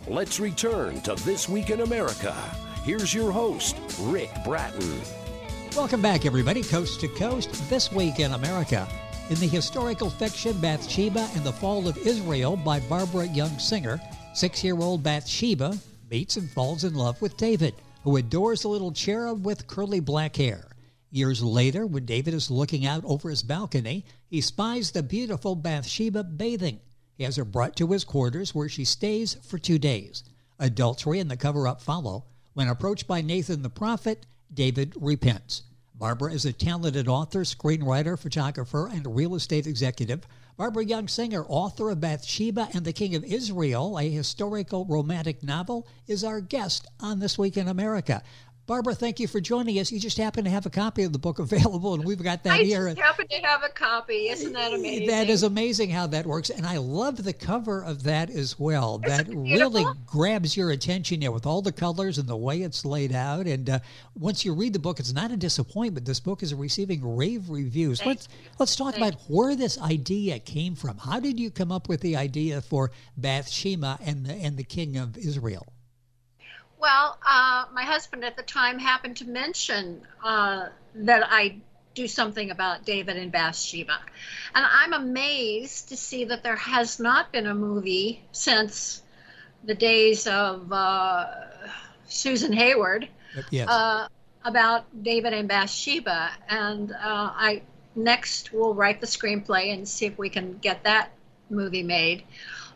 Let's return to This Week in America. Here's your host, Rick Bratton. Welcome back, everybody, coast to coast, This Week in America. In the historical fiction Bathsheba and the Fall of Israel by Barbara Young Singer, 6-year-old Bathsheba meets and falls in love with David, who adores a little cherub with curly black hair. Years later, when David is looking out over his balcony, he spies the beautiful Bathsheba bathing. He has her brought to his quarters, where she stays for 2 days. Adultery and the cover-up follow. When approached by Nathan the prophet, David repents. Barbara is a talented author, screenwriter, photographer, and real estate executive. Barbara Young Singer, author of Bathsheba and the King of Israel, a historical romantic novel, is our guest on This Week in America. Barbara, thank you for joining us. You just happen to have a copy of the book available, and we've got that here. I just happen to have a copy. Isn't that amazing? That is amazing how that works, and I love the cover of that as well. That really grabs your attention there with all the colors and the way it's laid out. And once you read the book, it's not a disappointment. This book is receiving rave reviews. Let's talk about where this idea came from. How did you come up with the idea for Bathsheba and the King of Israel? Well, my husband at the time happened to mention that I do something about David and Bathsheba. And I'm amazed to see that there has not been a movie since the days of Susan Hayward about David and Bathsheba. And I next will write the screenplay and see if we can get that movie made.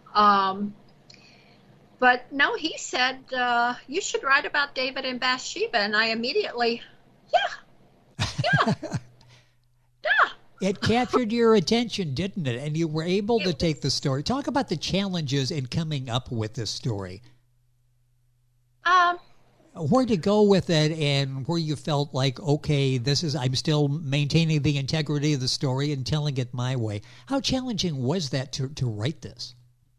But no, he said, you should write about David and Bathsheba. And I immediately, yeah. It captured your attention, didn't it? And you were able to take the story. Talk about the challenges in coming up with this story. Where to go with it and where you felt like, okay, I'm still maintaining the integrity of the story and telling it my way. How challenging was that to write this?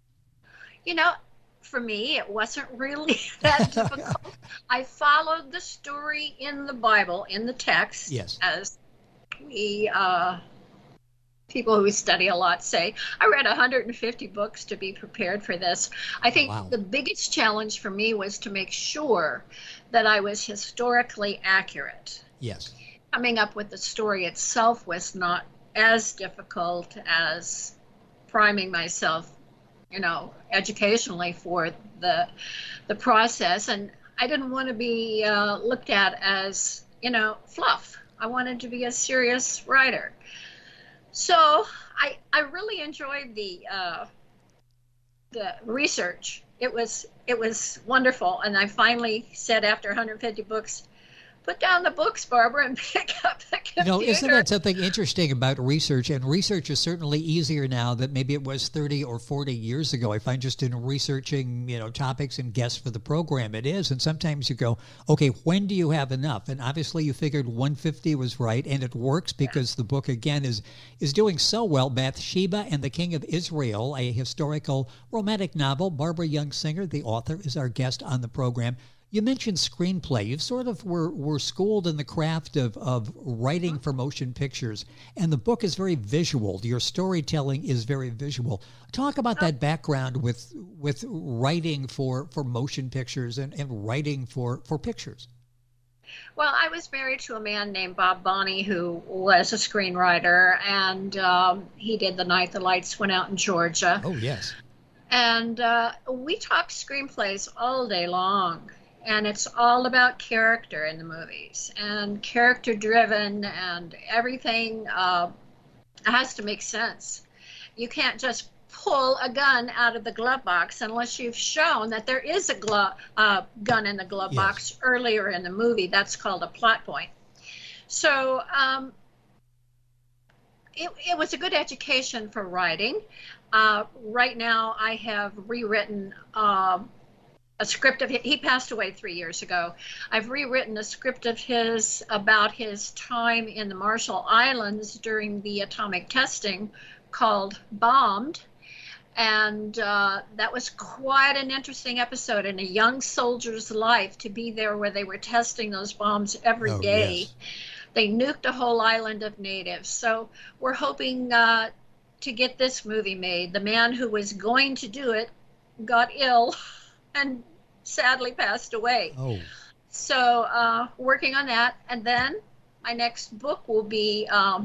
For me, it wasn't really that difficult. I followed the story in the Bible, in the text, as we people who study a lot say. I read 150 books to be prepared for this. I think the biggest challenge for me was to make sure that I was historically accurate. Yes. Coming up with the story itself was not as difficult as priming myself educationally for the process. And I didn't want to be looked at as, fluff. I wanted to be a serious writer. So I really enjoyed the research. It was wonderful. And I finally said, after 150 books, put down the books, Barbara, and pick up the computer. Isn't that something interesting about research? And research is certainly easier now than maybe it was 30 or 40 years ago. I find just in researching, topics and guests for the program, it is. And sometimes you go, okay, when do you have enough? And obviously you figured 150 was right, and it works because the book, again, is doing so well. Bathsheba and the King of Israel, a historical romantic novel. Barbara Young Singer, the author, is our guest on the program. You mentioned screenplay. You sort of were schooled in the craft of writing for motion pictures, and the book is very visual. Your storytelling is very visual. Talk about that background with writing for motion pictures and writing for pictures. Well, I was married to a man named Bob Bonney, who was a screenwriter, and he did The Night the Lights Went Out in Georgia. Oh, yes. And we talk screenplays all day long. And it's all about character in the movies, and character driven, and everything has to make sense. You can't just pull a gun out of the glove box unless you've shown that there is a gun in the glove box earlier in the movie. That's called a plot point. So it was a good education for writing. Right now I have rewritten a script of his. He passed away 3 years ago. I've rewritten a script of his about his time in the Marshall Islands during the atomic testing, called Bombed. And that was quite an interesting episode in a young soldier's life, to be there where they were testing those bombs every day. Yes. They nuked a whole island of natives. So we're hoping to get this movie made. The man who was going to do it got ill and sadly passed away. Oh. So working on that. And then my next book will be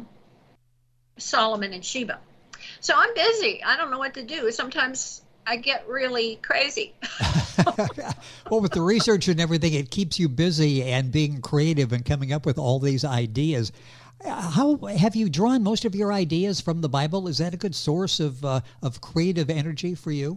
Solomon and Sheba. So I'm busy. I don't know what to do. Sometimes I get really crazy. Well, with the research and everything, it keeps you busy and being creative and coming up with all these ideas. How have you drawn most of your ideas from the Bible? Is that a good source of creative energy for you?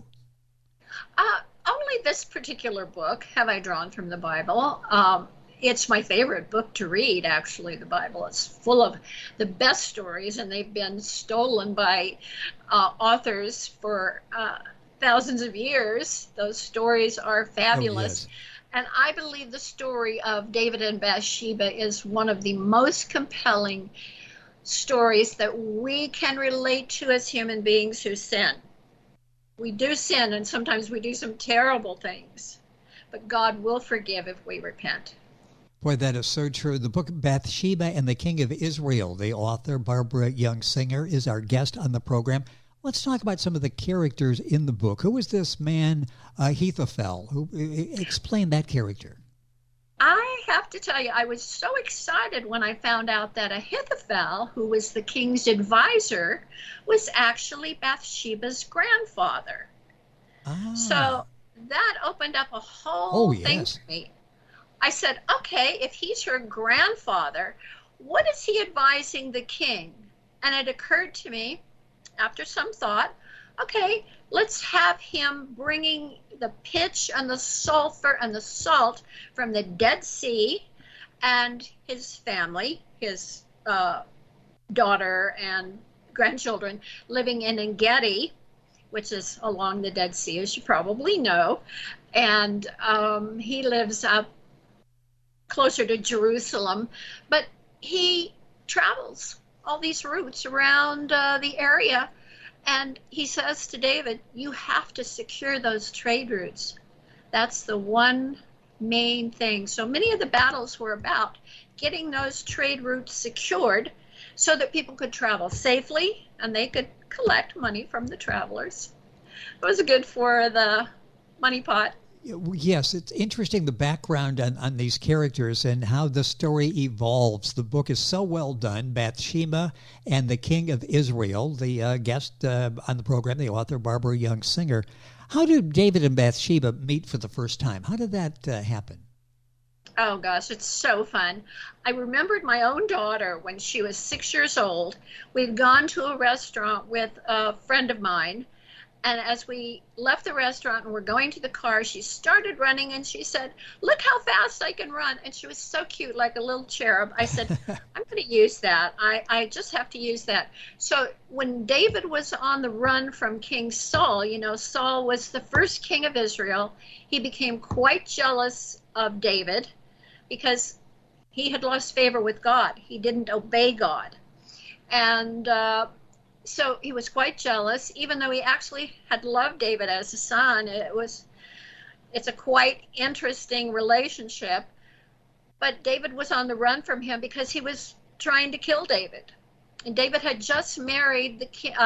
Only this particular book have I drawn from the Bible. It's my favorite book to read, actually, the Bible. It's full of the best stories, and they've been stolen by authors for thousands of years. Those stories are fabulous. Oh, yes. And I believe the story of David and Bathsheba is one of the most compelling stories that we can relate to as human beings who sin. We do sin, and sometimes we do some terrible things, but God will forgive if we repent. Boy, that is so true. The book Bathsheba and the King of Israel, the author, Barbara Young Singer, is our guest on the program. Let's talk about some of the characters in the book. Who is this man, Ahithophel? Explain that character. I have to tell you, I was so excited when I found out that Ahithophel, who was the king's advisor, was actually Bathsheba's grandfather. So that opened up a whole thing for me. I said, okay, if he's her grandfather, what is he advising the king? And it occurred to me, after some thought, okay, let's have him bringing the pitch and the sulfur and the salt from the Dead Sea, and his family, his daughter and grandchildren, living in En-Gedi, which is along the Dead Sea, as you probably know. And he lives up closer to Jerusalem, but he travels all these routes around the area. And he says to David, you have to secure those trade routes. That's the one main thing. So many of the battles were about getting those trade routes secured so that people could travel safely and they could collect money from the travelers. It was good for the money pot. Yes, it's interesting, the background on these characters and how the story evolves. The book is so well done. Bathsheba and the King of Israel, the guest on the program, the author, Barbara Young Singer. How did David and Bathsheba meet for the first time? How did that happen? Oh, gosh, it's so fun. I remembered my own daughter when she was 6 years old. We'd gone to a restaurant with a friend of mine. And as we left the restaurant and were going to the car, she started running and she said, look how fast I can run. And she was so cute, like a little cherub. I said, I'm going to use that. I just have to use that. So when David was on the run from King Saul, you know, Saul was the first king of Israel. He became quite jealous of David because he had lost favor with God. He didn't obey God. And so he was quite jealous, even though he actually had loved David as a son. It's a quite interesting relationship. But David was on the run from him because he was trying to kill David. And David had just married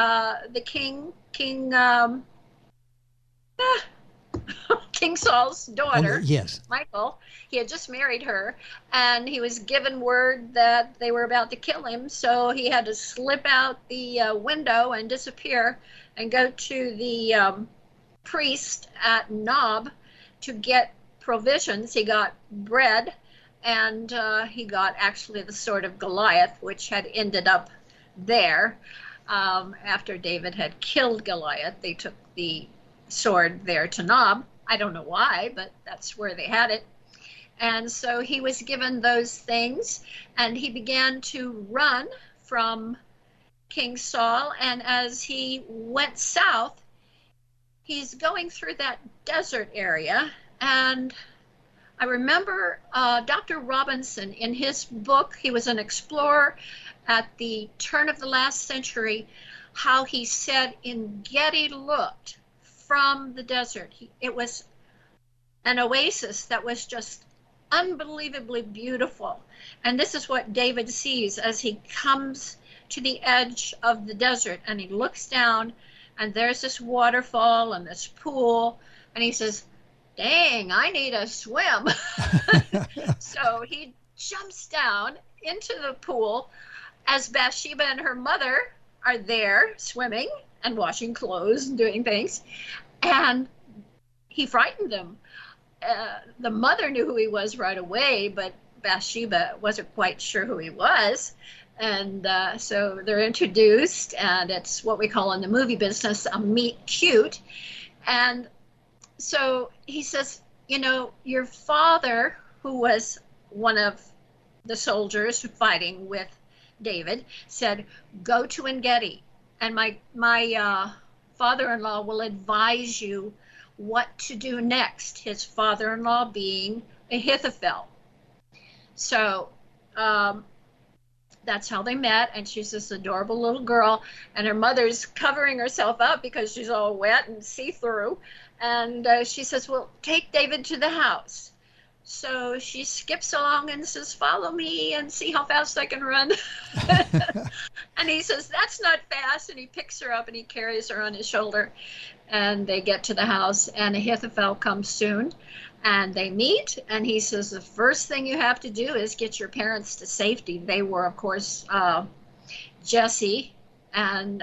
King Saul's daughter, yes, Michal. He had just married her, and he was given word that they were about to kill him, so he had to slip out the window and disappear and go to the priest at Nob to get provisions. He got bread, and he got actually the sword of Goliath, which had ended up there. After David had killed Goliath, they took the sword there to Nob. I don't know why, but that's where they had it. And so he was given those things, and he began to run from King Saul. And as he went south, he's going through that desert area. And I remember Dr. Robinson, in his book, he was an explorer at the turn of the last century, how he said En-Gedi looked from the desert. It was an oasis that was just unbelievably beautiful. And this is what David sees as he comes to the edge of the desert, and he looks down, and there's this waterfall and this pool, and he says, dang, I need a swim. So he jumps down into the pool as Bathsheba and her mother are there swimming and washing clothes and doing things. And he frightened them. The mother knew who he was right away, but Bathsheba wasn't quite sure who he was. And so they're introduced, and it's what we call in the movie business a meet cute. And so he says, you know, your father, who was one of the soldiers fighting with David, said, go to En-Gedi, and my father-in-law will advise you what to do next, his father-in-law being Ahithophel. So that's how they met, and she's this adorable little girl, and her mother's covering herself up because she's all wet and see-through, and she says, well, take David to the house. So she skips along and says, follow me and see how fast I can run. And he says, that's not fast, and he picks her up and he carries her on his shoulder, and they get to the house, and Ahithophel comes soon. And they meet, and he says, the first thing you have to do is get your parents to safety. They were, of course, Jesse and,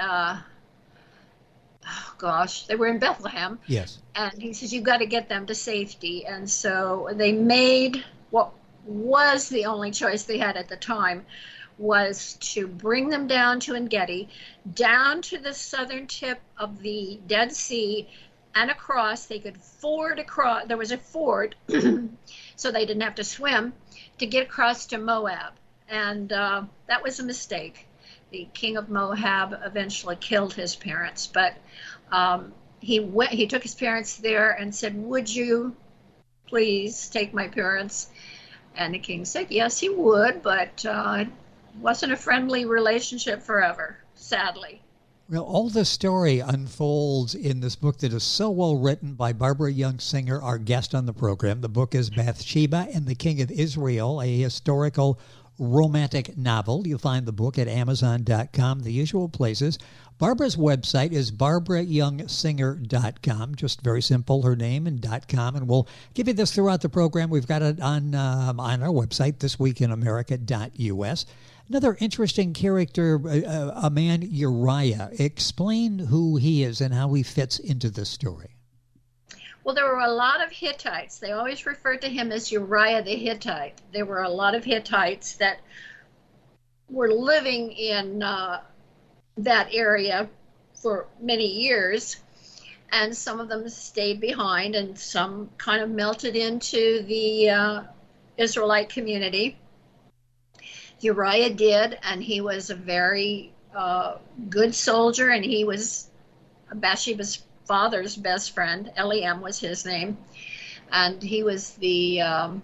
they were in Bethlehem. Yes. And he says, you've got to get them to safety. And so they made what was the only choice they had at the time, was to bring them down to En-Gedi, down to the southern tip of the Dead Sea, and across. They could ford across. There was a ford, so they didn't have to swim, to get across to Moab. And that was a mistake. The king of Moab eventually killed his parents, but he took his parents there and said, would you please take my parents? And the king said yes, he would, but it wasn't a friendly relationship forever, sadly. Well, all this story unfolds in this book that is so well written by Barbara Young Singer, our guest on the program. The book is Bathsheba and the King of Israel, a historical romantic novel. You'll find the book at Amazon.com, the usual places. Barbara's website is barbarayoungsinger.com. Just very simple, her name and .com. And we'll give you this throughout the program. We've got it on our website, thisweekinamerica.us. Another interesting character, a man, Uriah. Explain who he is and how he fits into this story. Well, there were a lot of Hittites. They always referred to him as Uriah the Hittite. There were a lot of Hittites that were living in that area for many years, and some of them stayed behind, and some kind of melted into the Israelite community. Uriah did, and he was a very good soldier, and he was Bathsheba's father's best friend. Eliam was his name, and he was the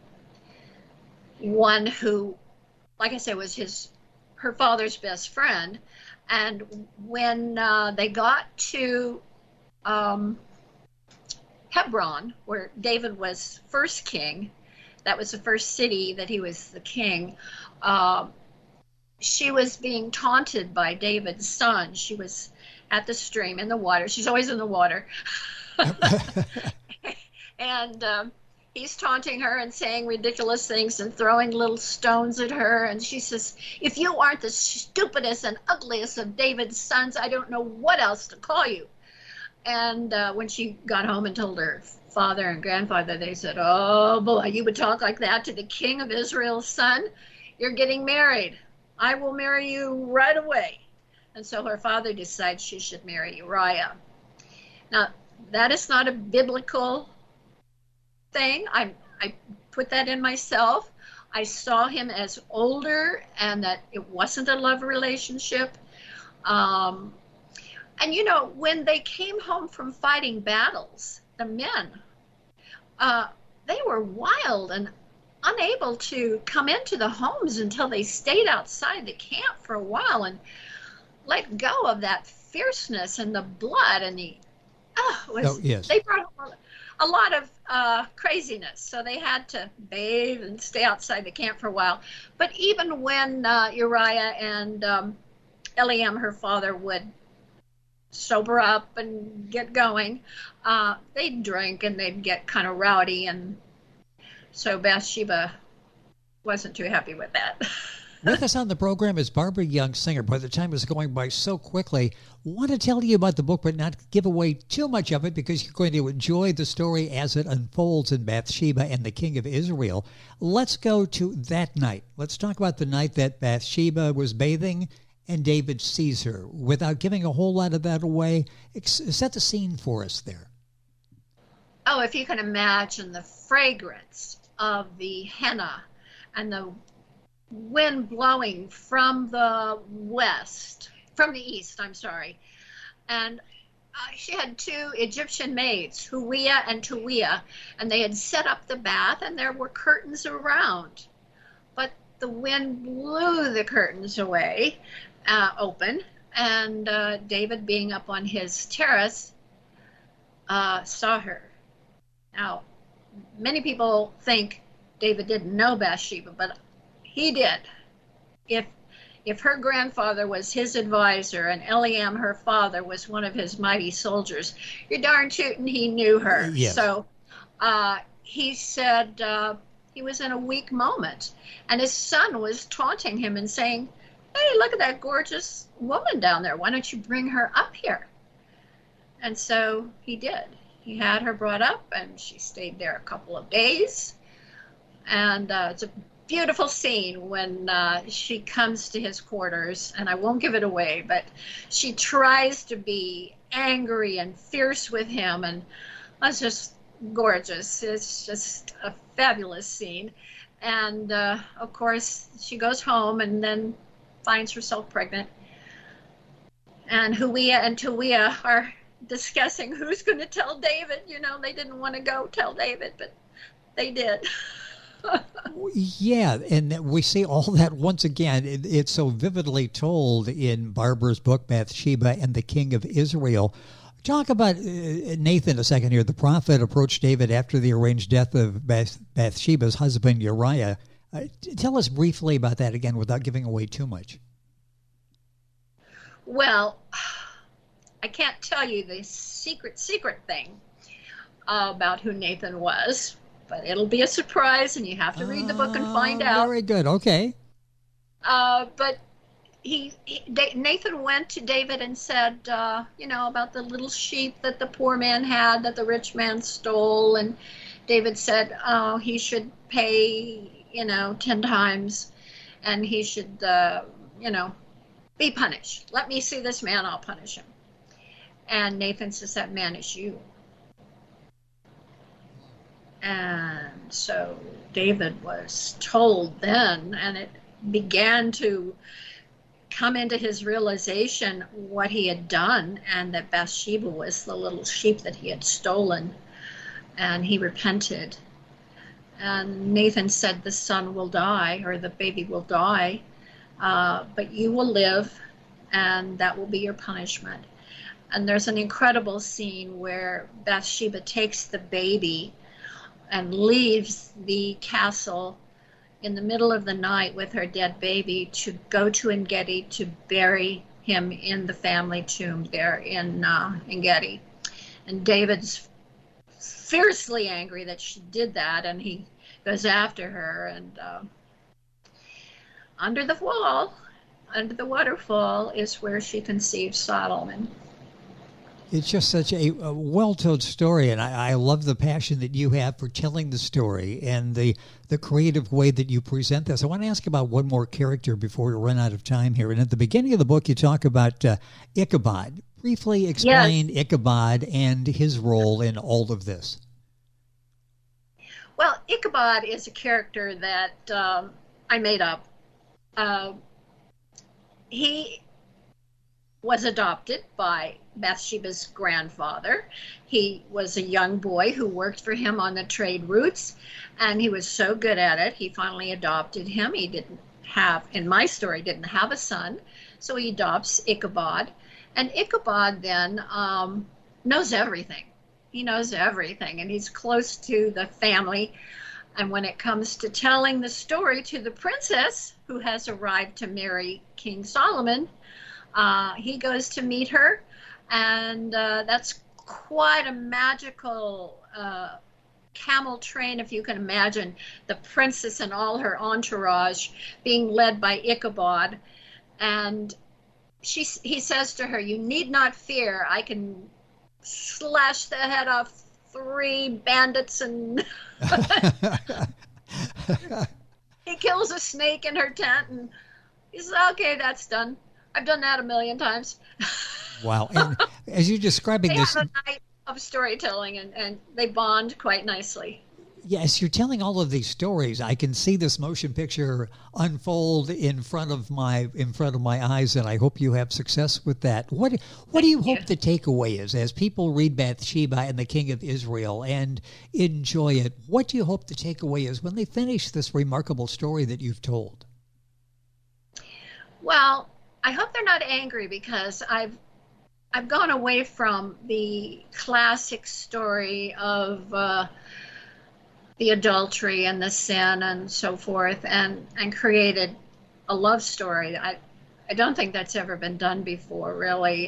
one who, like I said, was her father's best friend. And when they got to Hebron, where David was first king, that was the first city that he was the king, she was being taunted by David's son. She was at the stream in the water. She's always in the water. And he's taunting her and saying ridiculous things and throwing little stones at her. And she says, if you aren't the stupidest and ugliest of David's sons, I don't know what else to call you. And when she got home and told her father and grandfather, they said, oh boy, you would talk like that to the king of Israel's son? You're getting married. I will marry you right away. And so her father decides she should marry Uriah. Now, that is not a biblical thing. I put that in myself. I saw him as older and that it wasn't a love relationship. And, you know, when they came home from fighting battles, the men, they were wild and unable to come into the homes until they stayed outside the camp for a while and let go of that fierceness and the blood and the yes. They brought a lot of craziness, so they had to bathe and stay outside the camp for a while. But even when Uriah and Eliam, her father, would sober up and get going, they'd drink and they'd get kind of rowdy. And so Bathsheba wasn't too happy with that. With us on the program is Barbara Young Singer. By the time is going by so quickly, want to tell you about the book, but not give away too much of it because you're going to enjoy the story as it unfolds in Bathsheba and the King of Israel. Let's go to that night. Let's talk about the night that Bathsheba was bathing and David sees her. Without giving a whole lot of that away, set the scene for us there. Oh, if you can imagine the fragrance of the henna and the wind blowing from the east, and she had two Egyptian maids, Huia and Tuia, and they had set up the bath, and there were curtains around, but the wind blew the curtains away, open, and David, being up on his terrace, saw her. Now, many people think David didn't know Bathsheba, but he did. If her grandfather was his advisor and Eliam, her father, was one of his mighty soldiers, you're darn tootin' he knew her. Yes. So he said he was in a weak moment. And his son was taunting him and saying, hey, look at that gorgeous woman down there. Why don't you bring her up here? And so he did. He had her brought up, and she stayed there a couple of days. And it's a beautiful scene when she comes to his quarters, and I won't give it away, but she tries to be angry and fierce with him, and that's just gorgeous. It's just a fabulous scene. And of course, she goes home and then finds herself pregnant. And Huia and Tuia are discussing who's going to tell David. You know, they didn't want to go tell David, but they did. Yeah, and we see all that once again. It's so vividly told in Barbara's book, Bathsheba and the King of Israel. Talk about Nathan a second here. The prophet approached David after the arranged death of Bathsheba's husband, Uriah. Tell us briefly about that again without giving away too much. Well, I can't tell you the secret thing about who Nathan was, but it'll be a surprise, and you have to read the book and find out. Very good. Okay. But Nathan went to David and said, about the little sheep that the poor man had that the rich man stole. And David said, he should pay, 10 times, and he should, be punished. Let me see this man, I'll punish him. And Nathan says, that man is you. And so David was told then, and it began to come into his realization what he had done, and that Bathsheba was the little sheep that he had stolen, and he repented. And Nathan said, the son will die, or the baby will die, but you will live, and that will be your punishment. And there's an incredible scene where Bathsheba takes the baby and leaves the castle in the middle of the night with her dead baby to go to En-Gedi to bury him in the family tomb there in En-Gedi. And David's fiercely angry that she did that, and he goes after her. And under the waterfall is where she conceives Solomon. It's just such a well-told story, and I love the passion that you have for telling the story and the creative way that you present this. I want to ask about one more character before we run out of time here. And at the beginning of the book, you talk about Ichabod. Briefly explain Ichabod and his role in all of this. Well, Ichabod is a character that I made up. He was adopted by Bathsheba's grandfather. He was a young boy who worked for him on the trade routes, and he was so good at it, he finally adopted him. He didn't have, in my story, didn't have a son, so he adopts Ichabod. And Ichabod then knows everything. He knows everything, and he's close to the family. And when it comes to telling the story to the princess who has arrived to marry King Solomon, he goes to meet her, And that's quite a magical camel train, if you can imagine the princess and all her entourage being led by Ichabod. And he says to her, "You need not fear. I can slash the head off 3 bandits," and he kills a snake in her tent, and he says, "Okay, that's done. I've done that 1,000,000 times." Wow. And as you're describing they this... have a night of storytelling, and they bond quite nicely. Yes, you're telling all of these stories. I can see this motion picture unfold in front of my eyes, and I hope you have success with that. What do you hope the takeaway is as people read Bathsheba and the King of Israel and enjoy it? What do you hope the takeaway is when they finish this remarkable story that you've told? Well, I hope they're not angry, because I've gone away from the classic story of the adultery and the sin and so forth, and created a love story. I don't think that's ever been done before, really.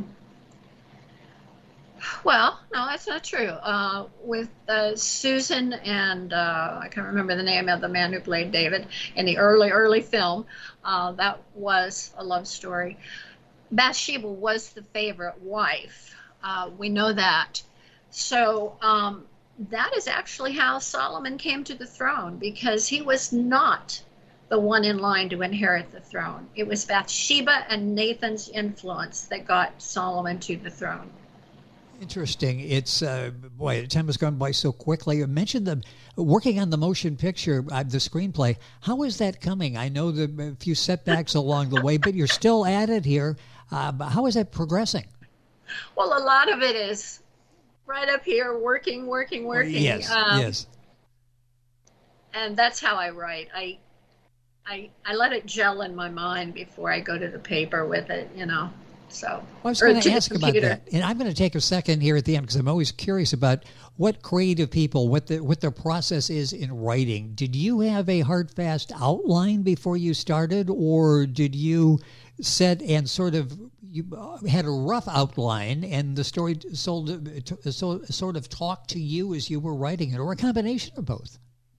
Well, no, that's not true. With Susan and I can't remember the name of the man who played David in the early film, that was a love story. Bathsheba was the favorite wife. We know that. So that is actually how Solomon came to the throne, because he was not the one in line to inherit the throne. It was Bathsheba and Nathan's influence that got Solomon to the throne. Interesting. It's, boy, time has gone by so quickly. You mentioned the working on the motion picture, the screenplay. How is that coming? I know a few setbacks along the way, but you're still at it here. How is that progressing? Well, a lot of it is right up here, working. Yes, yes. And that's how I write. I let it gel in my mind before I go to the paper with it, So, well, I was going to ask about that, and I'm going to take a second here at the end, because I'm always curious about what creative people, what their process is in writing. Did you have a hard, fast outline before you started, or did you set and sort of you had a rough outline, and the story sort of talked to you as you were writing it, or a combination of both?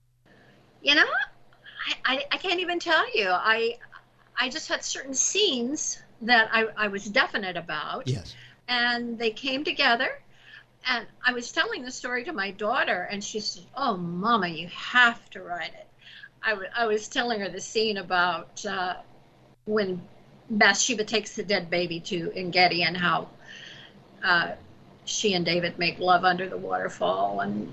I can't even tell you. I just had certain scenes that I was definite about. Yes. And they came together, and I was telling the story to my daughter, and she said, "Oh, Mama, you have to write it." I was telling her the scene about when Bathsheba takes the dead baby to En-Gedi, and how she and David make love under the waterfall, and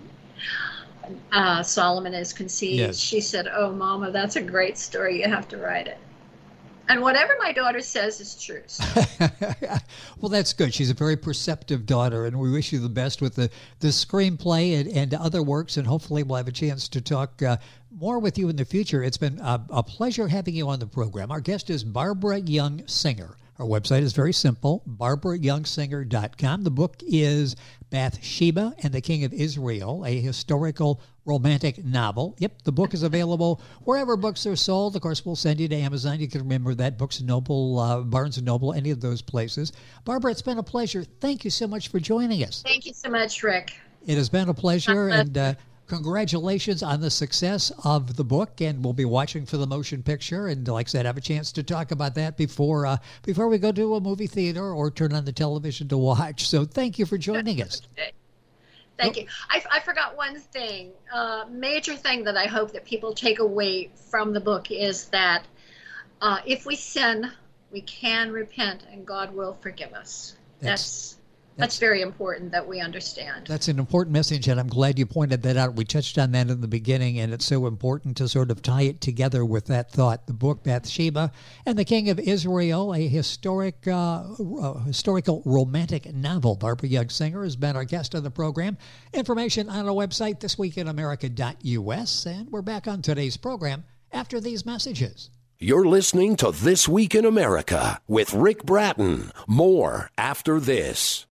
Solomon is conceived. Yes. She said, "Oh, Mama, that's a great story. You have to write it." And whatever my daughter says is true. Well, that's good. She's a very perceptive daughter, and we wish you the best with the screenplay and other works, and hopefully we'll have a chance to talk more with you in the future. It's been a pleasure having you on the program. Our guest is Barbara Young Singer. Our website is very simple, barbarayoungsinger.com. The book is Bathsheba and the King of Israel, a historical romantic novel. Yep, the book is available wherever books are sold. Of course, we'll send you to Amazon. You can remember that, Books & Noble, Barnes & Noble, any of those places. Barbara, it's been a pleasure. Thank you so much for joining us. Thank you so much, Rick. It has been a pleasure, and congratulations on the success of the book, and we'll be watching for the motion picture, and like I said, have a chance to talk about that before we go to a movie theater or turn on the television to watch. So thank you for joining us. Thank you. I forgot one thing. Major thing that I hope that people take away from the book is that if we sin, we can repent and God will forgive us. That's very important that we understand. That's an important message, and I'm glad you pointed that out. We touched on that in the beginning, and it's so important to sort of tie it together with that thought. The book, Bathsheba and the King of Israel, a historical romantic novel. Barbara Young Singer has been our guest on the program. Information on our website, thisweekinamerica.us, and we're back on today's program after these messages. You're listening to This Week in America with Rick Bratton. More after this.